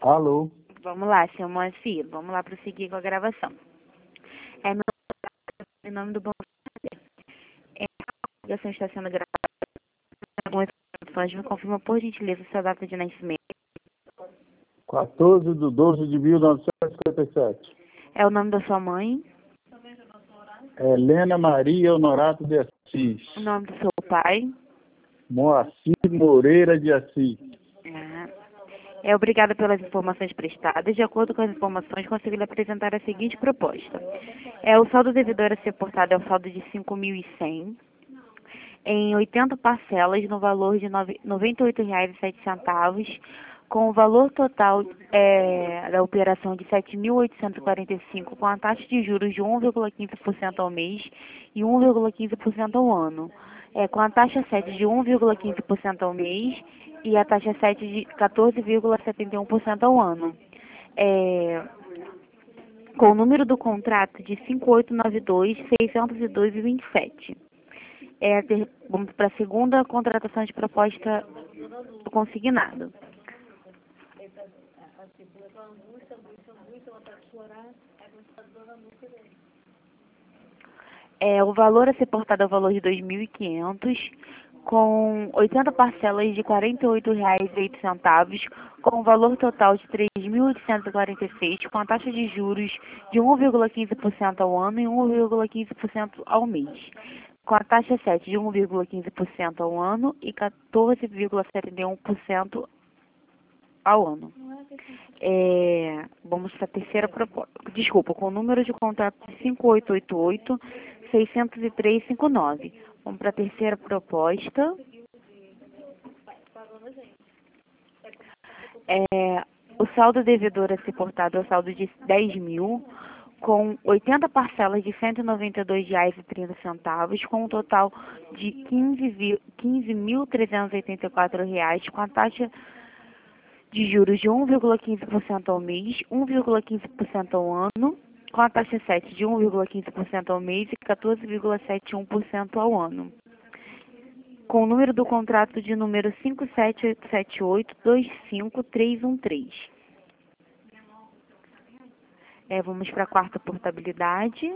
Alô? Vamos lá, seu Moacir, vamos lá prosseguir com a gravação. É meu em nome do Banco Santander. A ligação está sendo gravada. Algumas informações me confirma, por gentileza, sua data de nascimento. 14/12/1957. É o nome da sua mãe, Helena Maria Honorato de Assis. o nome do seu pai. Moacir Moreira de Assis. Obrigada pelas informações prestadas. De acordo com as informações, consegui lhe apresentar a seguinte proposta. O saldo devedor a ser portado é o saldo de 5.100 em 80 parcelas no valor de R$ 98,07, com o valor total da operação de 7.845, com a taxa de juros de 1,15% ao mês e 1,15% ao ano. Com a taxa 7 de 1,15% ao mês e a taxa 7 de 14,71% ao ano. Com o número do contrato de 5892-602,27. Vamos para a segunda contratação de proposta do consignado. O valor a ser portado é o valor de 2.500, com 80 parcelas de R$ 48,08, com o valor total de 3.846, com a taxa de juros de 1,15% ao ano e 1,15% ao mês, com a taxa 7 de 1,15% ao ano e 14,71% ao ano. Vamos para a terceira proposta. Desculpa, com o número de contrato de 5888-603,59. Vamos para a terceira proposta. O saldo devedor a ser portado é o saldo de 10.000, com 80 parcelas de R$ 192,30, com um total de R$ 15.384, com a taxa de juros de 1,15% ao mês, 1,15% ao ano, com a taxa 7 de 1,15% ao mês e 14,71% ao ano. Com o número do contrato de número 57878-25313. Vamos para a quarta portabilidade.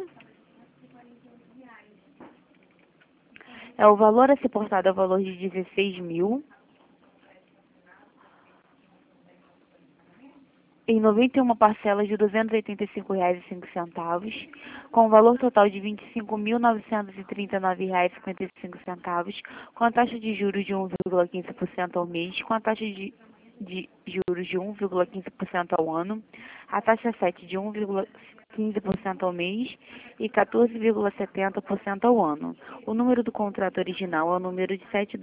O valor a ser portado é o valor de 16.000. Em 91 parcelas de R$ 285,05, com o valor total de R$ 25.939,55, com a taxa de juros de 1,15% ao mês, com a taxa de juros de 1,15% ao ano, a taxa 7 de 1,15% ao mês e 14,70% ao ano. O número do contrato original é o número de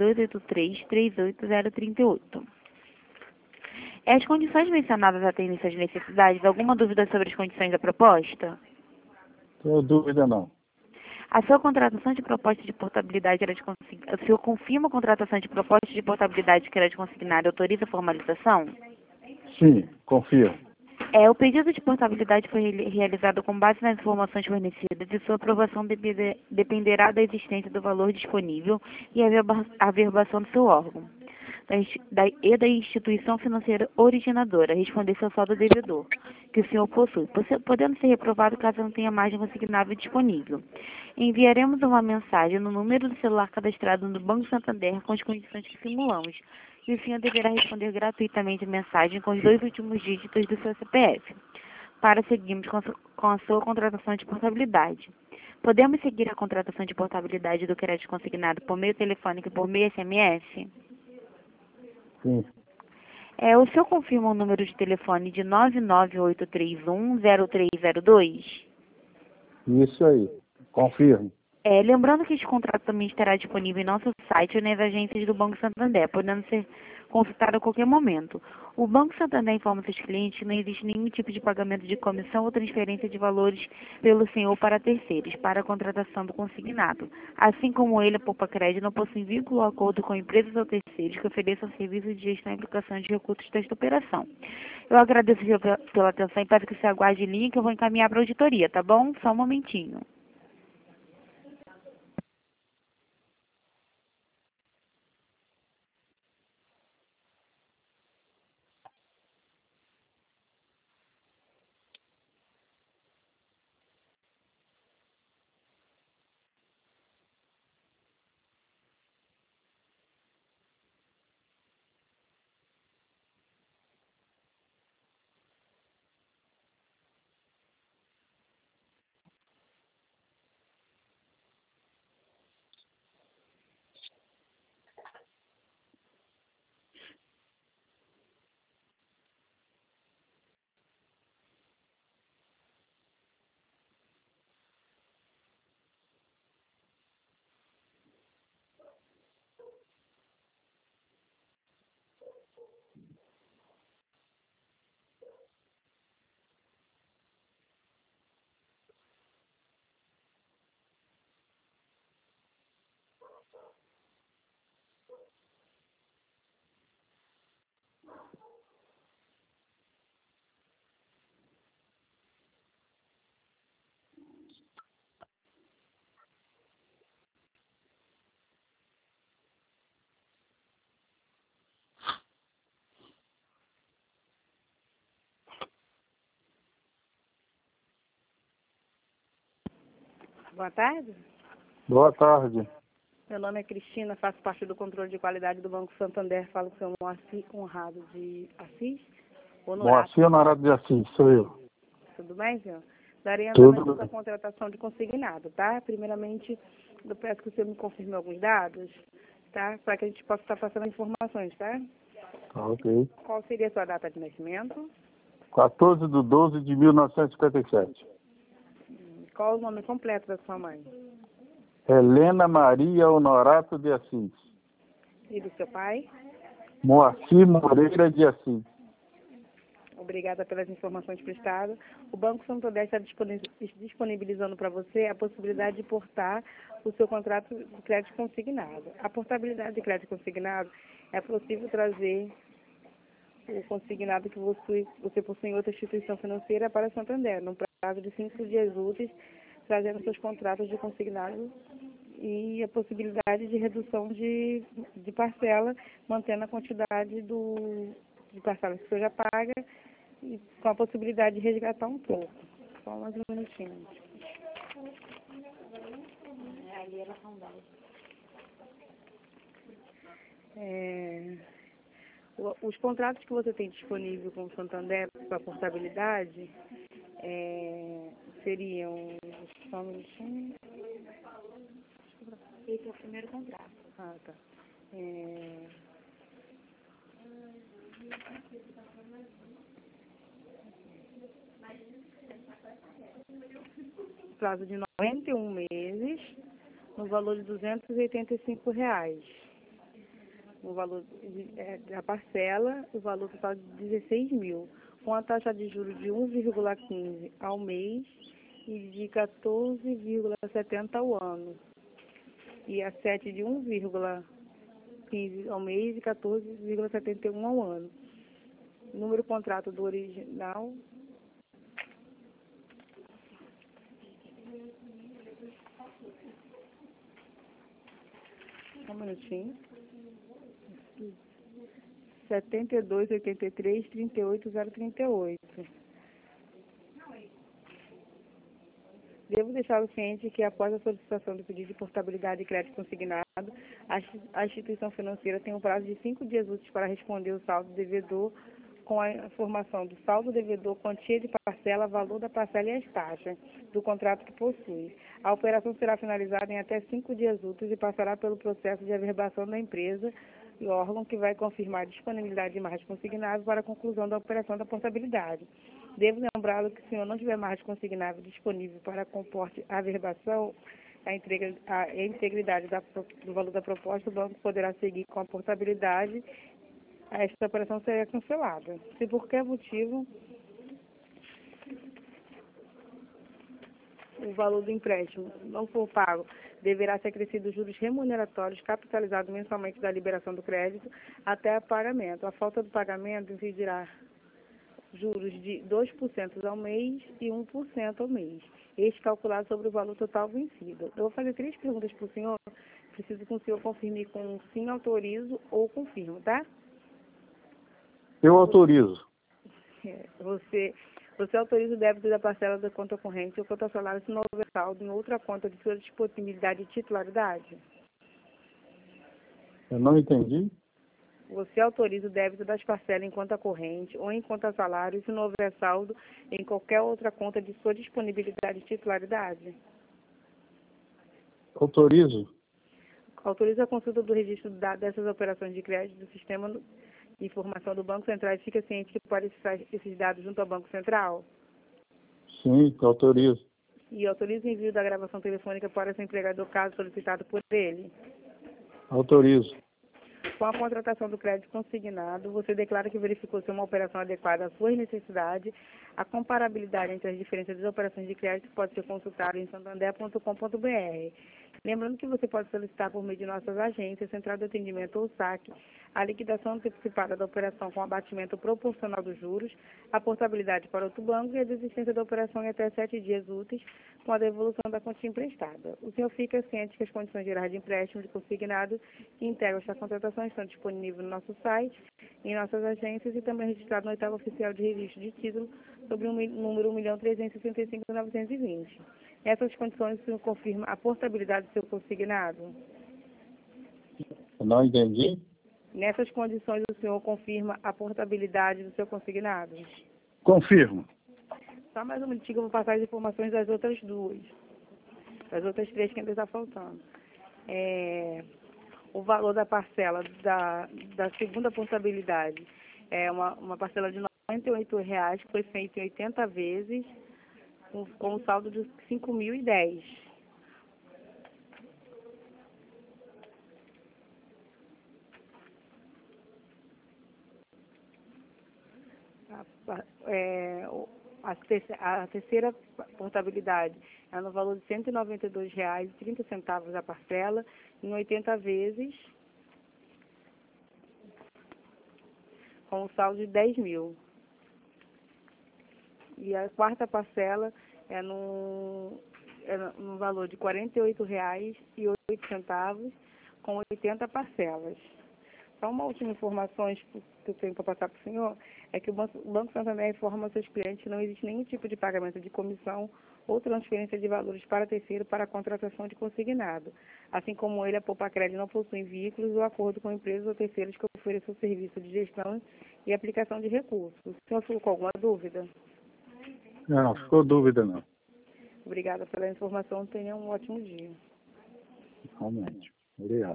7283-38038. As condições mencionadas atendem suas necessidades? Alguma dúvida sobre as condições da proposta? Não tenho dúvida, não. A sua contratação de proposta de portabilidade era de consignado. O senhor confirma a contratação de proposta de portabilidade que era de consignado e autoriza a formalização? Sim, confio. O pedido de portabilidade foi realizado com base nas informações fornecidas e sua aprovação dependerá da existência do valor disponível e a averbação do seu órgão e da instituição financeira originadora, responder seu saldo devedor, que o senhor possui, podendo ser reprovado caso não tenha margem consignável disponível. Enviaremos uma mensagem no número do celular cadastrado no Banco Santander com as condições que simulamos, e o senhor deverá responder gratuitamente a mensagem com os 2 últimos dígitos do seu CPF, para seguirmos com a sua contratação de portabilidade. Podemos seguir a contratação de portabilidade do crédito consignado por meio telefônico e por meio SMS? Sim. O senhor confirma o número de telefone de 99831-0302? Isso aí. Confirmo. Lembrando que este contrato também estará disponível em nosso site ou nas agências do Banco Santander, podendo ser consultado a qualquer momento. O Banco Santander informa seus clientes que não existe nenhum tipo de pagamento de comissão ou transferência de valores pelo senhor para terceiros, para a contratação do consignado. Assim como ele, a Poupa Crédito, não possui vínculo ou acordo com empresas ou terceiros que ofereçam serviços de gestão e aplicação de recursos desta operação. Eu agradeço pela atenção e peço que você aguarde em linha que eu vou encaminhar para a auditoria, tá bom? Só um momentinho. Boa tarde. Boa tarde. Meu nome é Cristina, faço parte do controle de qualidade do Banco Santander. Falo com o seu Moacir Conrado de Assis. Moacir Honorato de Assis, sou eu. Tudo bem, senhor? Darei Tudo andamento bem. à contratação de consignado, tá? Primeiramente, eu peço que o senhor me confirme alguns dados, tá? Para que a gente possa estar passando informações, tá? Tá, ok. Qual seria a sua data de nascimento? 14/12/1957. Qual o nome completo da sua mãe? Helena Maria Honorato de Assis. E do seu pai? Moacir Moreira de Assis. Obrigada pelas informações prestadas. O Banco Santander está disponibilizando para você a possibilidade de portar o seu contrato de crédito consignado. A portabilidade de crédito consignado é possível trazer o consignado que você possui em outra instituição financeira para Santander, num prazo de 5 dias úteis, trazendo seus contratos de consignado e a possibilidade de redução de parcela, mantendo a quantidade de parcelas que você já paga e com a possibilidade de resgatar um pouco. Só mais um minutinho. Ali elas são 10. Os contratos que você tem disponível com o Santander para portabilidade seriam... Só um minutinho. Esse é o primeiro contrato. Ah, tá. Prazo de 91 meses, no valor de R$ 285. O valor da parcela, o valor total de 16 mil, com a taxa de juros de 1,15 ao mês e de 14,70 ao ano. E a 7 de 1,15 ao mês e 14,71 ao ano. Número do contrato do original. Um minutinho. 7283-38038. Devo deixar o ciente que, após a solicitação do pedido de portabilidade de crédito consignado, a instituição financeira tem um prazo de 5 dias úteis para responder o saldo devedor com a informação do saldo devedor, quantia de parcela, valor da parcela e as taxas do contrato que possui. A operação será finalizada em até 5 dias úteis e passará pelo processo de averbação da empresa e órgão que vai confirmar a disponibilidade de margem consignável para a conclusão da operação da portabilidade. Devo lembrá-lo que, se o senhor não tiver margem consignável disponível para comporte a averbação, a integridade do valor da proposta, o banco poderá seguir com a portabilidade. Esta operação será cancelada. Se por qualquer motivo o valor do empréstimo não for pago, deverá ser acrescido os juros remuneratórios capitalizados mensalmente da liberação do crédito até o pagamento. A falta do pagamento incidirá juros de 2% ao mês e 1% ao mês, este calculado sobre o valor total vencido. Eu vou fazer 3 perguntas para o senhor. Preciso que o senhor confirme com sim, autorizo ou confirmo, tá? Eu autorizo. Você autoriza o débito da parcela da conta corrente ou conta salário se não houver saldo em outra conta de sua disponibilidade e titularidade? Eu não entendi. Você autoriza o débito das parcelas em conta corrente ou em conta salário se não houver saldo em qualquer outra conta de sua disponibilidade e titularidade? Autorizo. Autoriza a consulta do registro dessas operações de crédito do sistema de informação do Banco Central e fica ciente que pode acessar esses dados junto ao Banco Central? Sim, autorizo. E autoriza o envio da gravação telefônica para seu empregador caso solicitado por ele? Autorizo. Com a contratação do crédito consignado, você declara que verificou se uma operação adequada às suas necessidades. A comparabilidade entre as diferenças das operações de crédito pode ser consultada em santander.com.br. Lembrando que você pode solicitar por meio de nossas agências, Central de Atendimento ou SAC, a liquidação antecipada da operação com abatimento proporcional dos juros, a portabilidade para outro banco e a desistência da operação em até 7 dias úteis com a devolução da quantia emprestada. O senhor fica ciente que as condições gerais de empréstimo de consignado que integram esta contratação estão disponíveis no nosso site, em nossas agências e também registrado no oitavo oficial de registro de título sobre o número 1.365.920. Nessas condições, o senhor confirma a portabilidade do seu consignado? Eu não entendi. Nessas condições, o senhor confirma a portabilidade do seu consignado? Confirmo. Só mais um minutinho que eu vou passar as informações das outras duas. Das outras três que ainda está faltando. O valor da parcela da segunda portabilidade é uma parcela de R$ 98,00, que foi feita em 80 vezes, com um saldo de 5.010. A terceira portabilidade é no valor de R$ 192,30 a parcela, em 80 vezes, com um saldo de 10.000. E a quarta parcela é no valor de R$ 48,08, com 80 parcelas. Só uma última informação que eu tenho para passar para o senhor, é que o Banco Santander informa aos seus clientes que não existe nenhum tipo de pagamento de comissão ou transferência de valores para terceiro para a contratação de consignado. Assim como ele, a Poupa-Crédito não possui veículos ou acordo com empresas ou terceiros que ofereçam serviço de gestão e aplicação de recursos. O senhor ficou com alguma dúvida? Não, ficou dúvida não. Obrigada pela informação. Tenha um ótimo dia. Realmente. Obrigado.